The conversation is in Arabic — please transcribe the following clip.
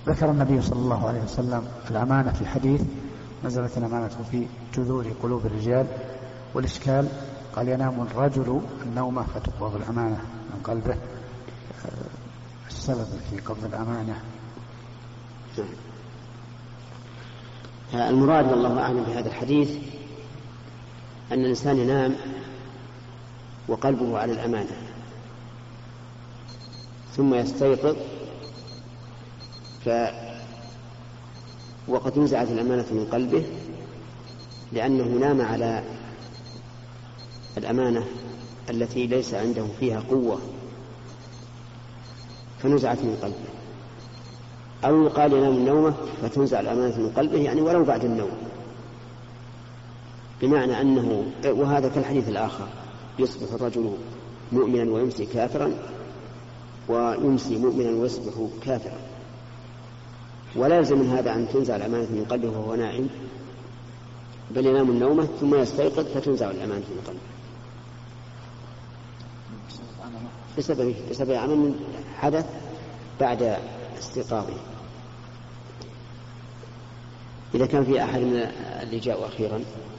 ذكر النبي صلى الله عليه وسلم الأمانة في حديث: نزلت الأمانة في جذور قلوب الرجال. والإشكال قال: ينام الرجل النومة فتقبض الأمانة من قلبه. السبب في قبض الأمانة؟ المراد والله أعلم بهذا الحديث أن الإنسان ينام وقلبه على الأمانة، ثم يستيقظ وقد نزعت الأمانة من قلبه، لأنه نام على الأمانة التي ليس عنده فيها قوة فنزعت من قلبه. أو يقال ينام النومة فتنزع الأمانة من قلبه، يعني ولو بعد النوم، بمعنى أنه، وهذا كالحديث الآخر: يصبح الرجل مؤمنا ويمسي كافرا، ويمسي مؤمنا ويصبح كافرا. ولا يلزم من هذا أن تنزع الأمانة من قلبه وهو نائم، بل ينام النومة ثم يستيقظ فتنزع الأمانة من قلبه بسبب عمل حدث بعد استيقاظه. إذا كان في أحد من اللي جاءوا أخيرا